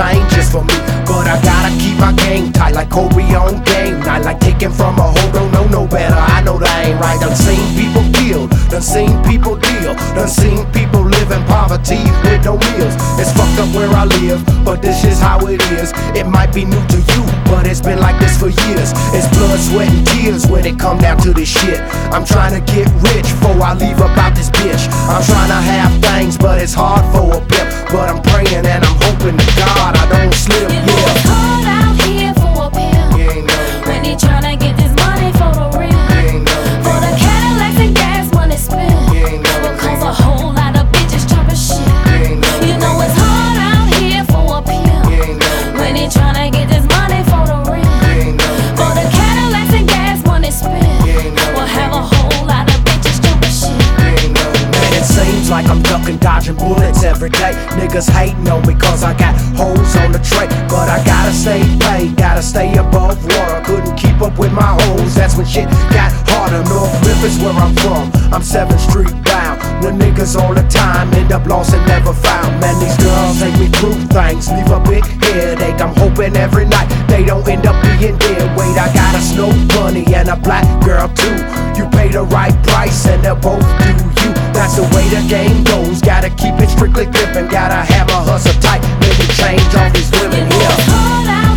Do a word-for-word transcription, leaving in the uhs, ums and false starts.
changes for me, but I gotta keep my game tight like Kobe on game night. Like taking from a hoe, don't know no better. I know that ain't right. Done seen people killed, done seen people deal, done seen people live in poverty with no meals. It's fucked up where I live, but this is how it is. It might be new to you, but it's been like this for years. It's blood, sweat, and tears when it come down to this shit. I'm trying to get rich before I leave about this bitch. I'm trying to have things, but it's hard for a pimp. But I'm praying and I'm hoping to God I don't slip. You know Yeah, it's hard out here for a pimp. you ain't know, When he tryna get this money for the real, you ain't know, for the Cadillacs and gas money spent. you ain't know, Because a whole lot of bitches jumping shit. you ain't know, You know it's hard out here for a pimp. you ain't know, When he tryna get this money for the real, you ain't know, for the Cadillacs and gas money spent. you ain't know, We'll have a whole lot of bitches jumping shit. you ain't know. Man, it seems like I'm ducking, dodging bullets every day. Niggas hating on me cause I got hoes on the tray, but I gotta stay paid, gotta stay above water. Couldn't keep up with my hoes, that's when shit got harder. North Memphis where I'm from, I'm seventh Street bound. When niggas all the time end up lost and never found. Man, these girls take me through things, leave a big headache. I'm hoping every night they don't end up being dead. Wait, I got a snow bunny and a black girl too. You pay the right price and they'll both do you. That's the way the game goes, gotta keep it strictly dipping. Gotta have a hustle tight, maybe change all these women You know here. it's hard out